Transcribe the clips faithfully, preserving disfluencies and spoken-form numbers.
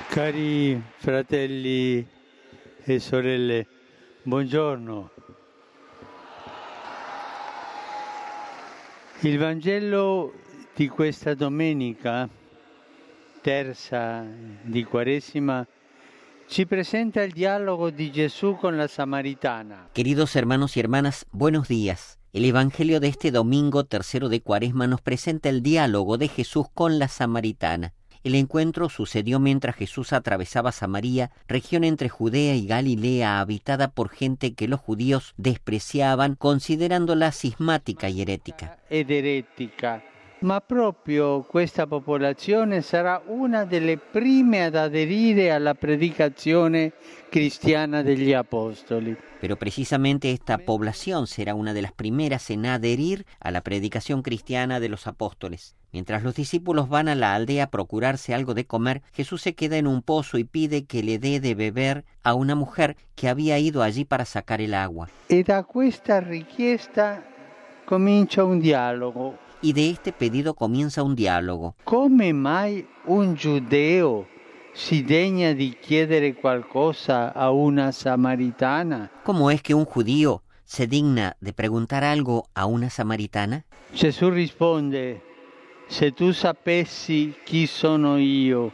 Cari fratelli e sorelle, buongiorno. Il Vangelo di questa domenica, terza di Quaresima, ci presenta el diálogo de Jesús con la samaritana. Queridos hermanos y hermanas, buenos días. El Evangelio de este domingo tercero de Cuaresma nos presenta el diálogo de Jesús con la samaritana. El encuentro sucedió mientras Jesús atravesaba Samaria, región entre Judea y Galilea habitada por gente que los judíos despreciaban, considerándola cismática y herética. Ed eretica. Ma proprio questa popolazione sarà una delle prime ad aderire alla predicazione cristiana degli apostoli. Pero precisamente esta población será una de las primeras en adherir a la predicación cristiana de los apóstoles. Mientras los discípulos van a la aldea a procurarse algo de comer, Jesús se queda en un pozo y pide que le dé de beber a una mujer que había ido allí para sacar el agua. E da questa richiesta comincia un dialogo. Y de este pedido comienza un diálogo. Come mai un giudeo si degna di chiedere qualcosa a una samaritana? ¿Cómo es que un judío se digna de preguntar algo a una samaritana? Gesù risponde: se tu sapessi chi sono io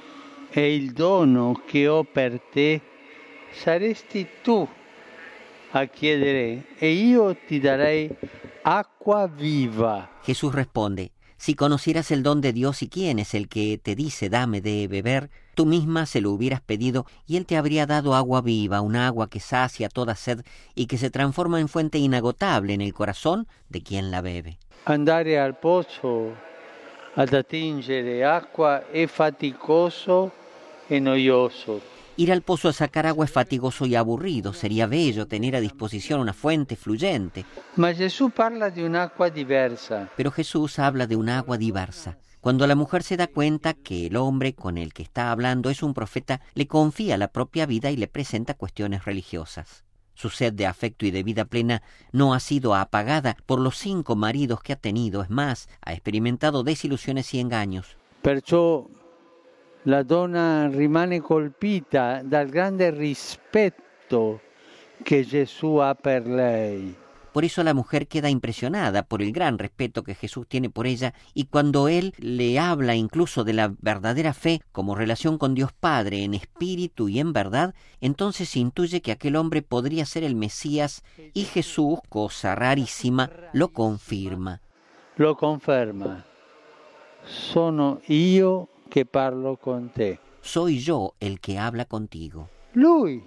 e il dono che ho per te, saresti tu a chiedere e io ti darei acqua viva. Jesús responde: si conocieras el don de Dios y quién es el que te dice dame de beber, tú misma se lo hubieras pedido y Él te habría dado agua viva, un agua que sacia toda sed y que se transforma en fuente inagotable en el corazón de quien la bebe. Andare al pozzo ad attingere acqua è faticoso e noioso. Ir al pozo a sacar agua es fatigoso y aburrido. Sería bello tener a disposición una fuente fluyente. Ma Gesù parla di un'acqua diversa. Pero Jesús habla de un agua diversa. Cuando la mujer se da cuenta que el hombre con el que está hablando es un profeta, le confía la propia vida y le presenta cuestiones religiosas. Su sed de afecto y de vida plena no ha sido apagada por los cinco maridos que ha tenido. Es más, ha experimentado desilusiones y engaños. Perciò la donna rimane colpita dal grande rispetto che Gesù ha per lei. Por eso la mujer queda impresionada por el gran respeto que Jesús tiene por ella, y cuando Él le habla incluso de la verdadera fe como relación con Dios Padre en espíritu y en verdad, entonces intuye que aquel hombre podría ser el Mesías, y Jesús, cosa rarísima, lo confirma. Lo conferma. Sono io che parlo con te. Soy yo el que habla contigo. Lui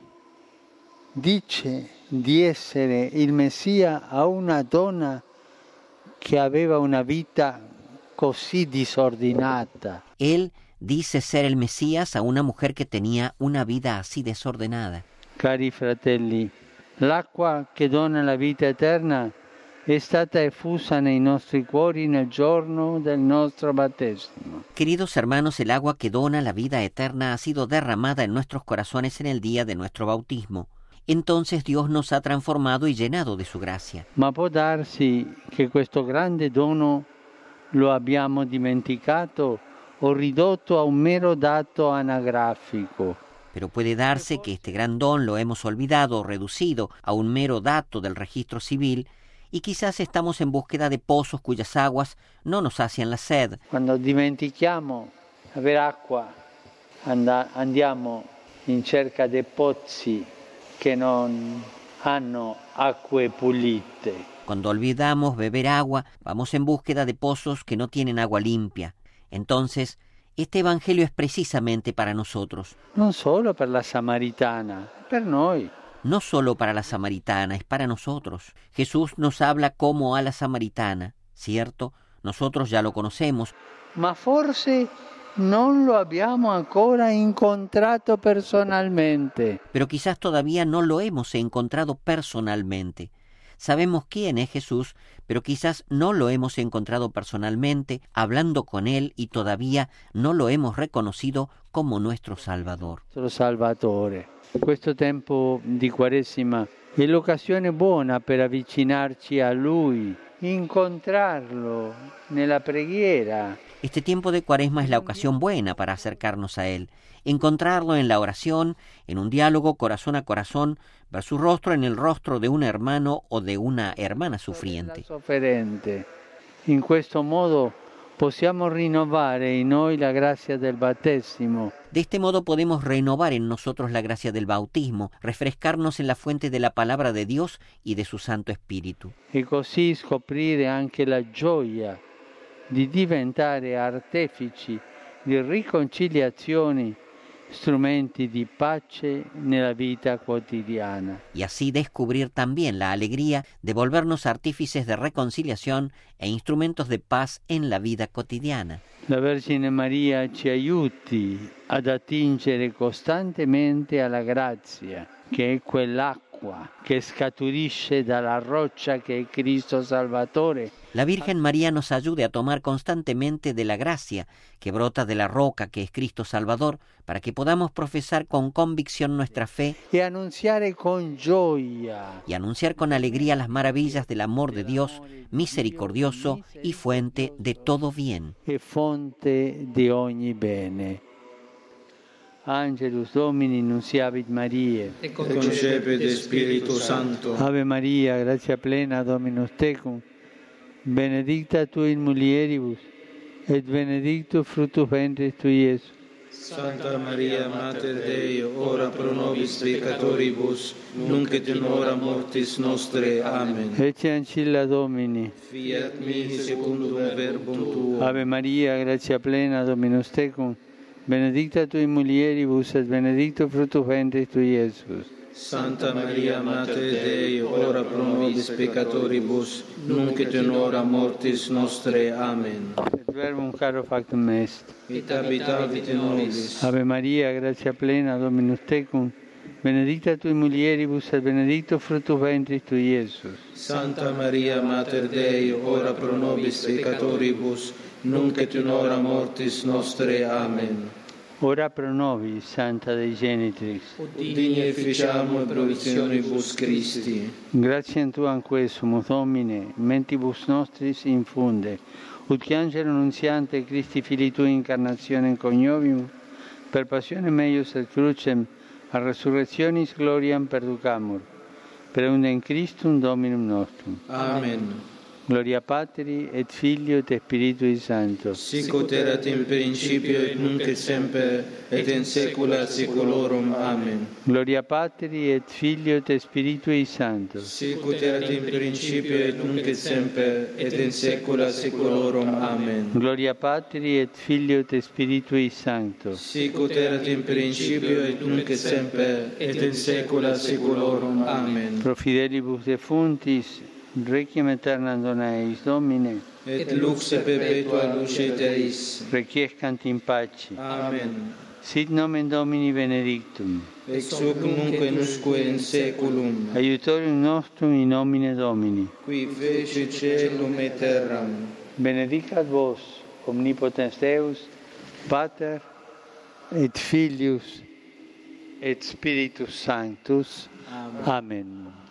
dice di essere il Messia a una donna che aveva una vita così disordinata. Él dice ser el Mesías a una mujer que tenía una vida así desordenada. Cari fratelli, l'acqua che dona la vita eterna è stata effusa nei nostri cuori nel giorno del nostro battesimo. Queridos hermanos, el agua que dona la vida eterna ha sido derramada en nuestros corazones en el día de nuestro bautismo. Entonces Dios nos ha transformado y llenado de su gracia. Ma può darsi che questo grande dono lo abbiamo dimenticato o ridotto a un mero dato anagrafico. Pero puede darse que este gran don lo hemos olvidado o reducido a un mero dato del registro civil, y quizás estamos en búsqueda de pozos cuyas aguas no nos sacian la sed. Quando dimentichiamo aver acqua, and- andiamo in cerca di pozzi che non hanno acque pulite. Cuando olvidamos beber agua, vamos en búsqueda de pozos que no tienen agua limpia. Entonces, este evangelio es precisamente para nosotros. Non solo per la samaritana, per noi. No solo para la samaritana, es para nosotros. Jesús nos habla como a la samaritana, ¿cierto? Nosotros ya lo conocemos. Ma forse non lo abbiamo ancora incontrato personalmente. Pero quizás todavía no lo hemos encontrado personalmente. Sabemos quién es Jesús, pero quizás no lo hemos encontrado personalmente, hablando con Él, y todavía no lo hemos reconocido como nuestro Salvador. Nuestro Salvatore. Questo tempo di Quaresima è l'occasione buona per avvicinarci a Lui incontrarlo nella preghiera. Este tiempo de Cuaresma es la ocasión buena para acercarnos a Él, encontrarlo en la oración, en un diálogo corazón a corazón, ver su rostro en el rostro de un hermano o de una hermana sufriente. In questo modo possiamo rinnovare in noi la grazia del battesimo. De este modo podemos renovar en nosotros la gracia del bautismo, refrescarnos en la fuente de la palabra de Dios y de su Santo Espíritu. E così scoprire anche la gioia di diventare artefici di riconciliazioni, strumenti di pace nella vita quotidiana. Y así descubrir también la alegría de volvernos artífices de reconciliación e instrumentos de paz en la vida cotidiana. La Vergine Maria ci aiuti ad attingere costantemente alla grazia, che è quell'acqua che scaturisce dalla roccia che è Cristo Salvatore. La Virgen María nos ayude a tomar constantemente de la gracia que brota de la roca que es Cristo Salvador, para que podamos profesar con convicción nuestra fe e anunciare con gioia y anunciar con alegría las maravillas del amor de Dios misericordioso y fuente de todo bien. e fonte di ogni bene. Angelus Domini nunciavit Mariae. Et concepit Spiritu Sancto. Ave Maria, gratia plena, Dominus tecum, benedicta tu in mulieribus, et benedictus fructus ventris tui, Iesus. Santa Maria, Mater Dei, ora pro nobis peccatoribus, nunc et in hora mortis nostre. Amen. Ecce ancilla Domini. Fiat mihi secundum verbum tuum. Ave Maria, gratia plena, Dominus tecum, benedicta tu in mulieribus, et benedictus fructus ventris tui, Iesus. Santa Maria, Mater Dei, ora pro nobis peccatoribus, nunc et in hora mortis nostre. Amen. Et verbum caro factum est. Et habitavit in nobis. Ave Maria, gratia plena, Dominus tecum, benedicta tu in mulieribus, et benedictus fructus ventris tui, Iesus. Santa Maria, Mater Dei, ora pro nobis peccatoribus, nunc et in hora mortis nostre. Amen. Ora pro nobis, Santa Dei Genitrix. Digni efficiamo provisionibus Christi. Gratiam Tuam quesumus, Domine, mentibus nostris infunde, ut che angelo nunziante Christi Filii Tui incarnationem coniovium, per passionem eius et crucem, a resurrectionis gloriam perducamur, per undem Christum Dominum nostrum. Amen. Gloria Patri et Filio et Spiritui Sancto. Sicut erat in principio et nunc et semper et in saecula saeculorum. Amen. Gloria Patri et Filio et Spiritui Sancto. Sicut erat in principio et nunc et semper et in saecula saeculorum. Amen. Gloria Patri et Filio et Spiritui Sancto. Sicut erat in principio et nunc et semper et in saecula saeculorum. Amen. Pro fidelibus defuntis, requiem aeternam dona eis, Domine. Et lux perpetua luce Deis. Requiescant in pace. Amen. Sit nomen Domini benedictum. Ex hoc nunc et usque in saeculum. Aiutorium nostrum in nomine Domini. Qui fece caelum et terram. Benedicat vos, omnipotens Deus, Pater et Filius et Spiritus Sanctus. Amen. Amen.